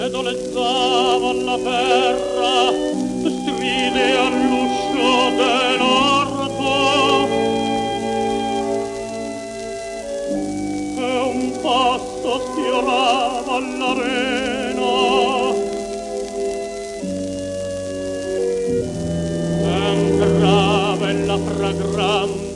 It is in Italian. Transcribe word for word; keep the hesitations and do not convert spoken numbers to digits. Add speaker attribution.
Speaker 1: pedolezzava la terra, stride all'uscio dell'orto, e un pasto sfiorava all'arena. Entrava la fragrante